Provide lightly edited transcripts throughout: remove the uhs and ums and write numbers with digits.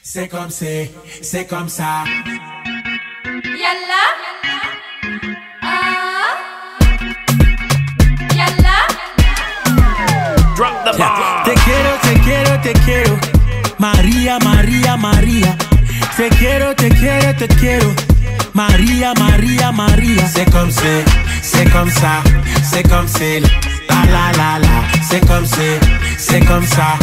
C'est comme ça. Yalla, yalla. Drop the bomb. Te quiero. María, María, María. Te quiero. María, María, María. C'est comme ça. La. C'est comme ça.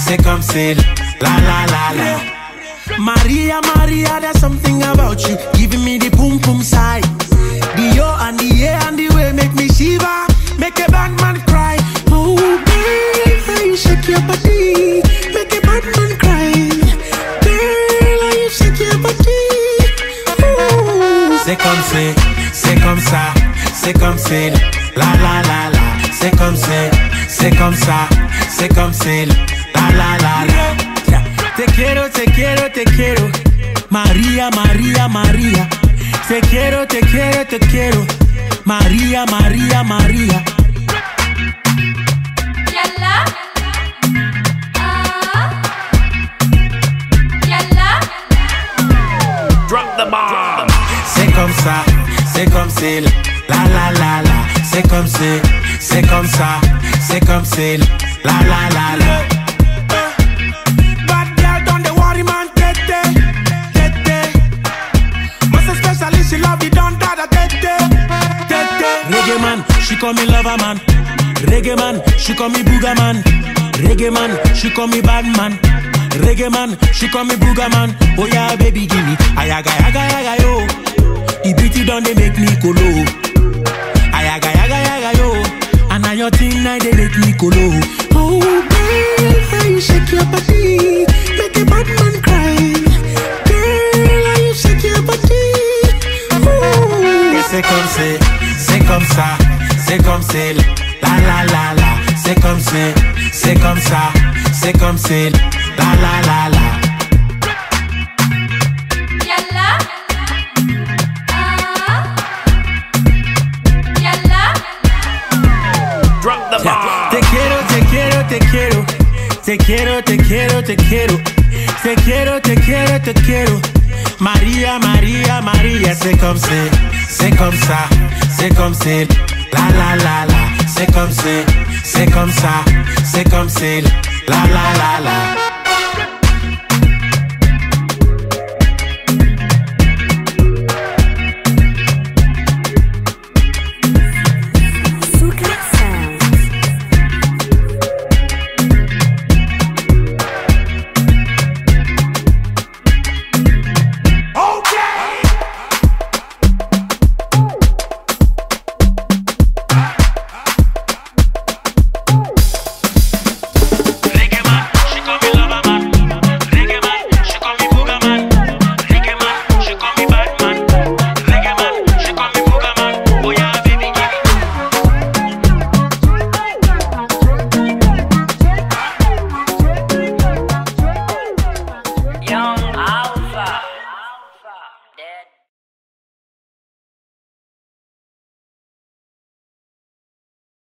La. Maria, Maria, there's something about you, giving me the boom boom side. The yo and the yeah and the way make me shiver, make a bad man cry. Oh, girl, how you shake your body, make a bad man cry. Girl, how you shake your body. Ooh. C'est comme ça. La. C'est comme ça. La. Te quiero. María, María, María. Te quiero. María, María, María. Yalla, yalla. Drop the bomb. C'est comme ça. La. C'est comme ça. La. Bad girl done the worry man, tete. Master specialist, she love the don dada, tete. Reggae man, she call me lover man. Reggae man, she call me booger man. Reggae man, she call me bad man. Reggae man, she call me booger man. Oh yeah, baby, give me ayaga yo. The beat done they make me colo. Ayaga yo. And now your thing now they make me colo. Oh girl, how you shake your body, make a bad man cry. Girl, how you shake your body. Ooh. C'est comme ça. La. C'est comme ça. La. Yalla, yalla. Drop the bomb. Te quiero. María, María, María. C'est comme ça. La. C'est comme ça. La.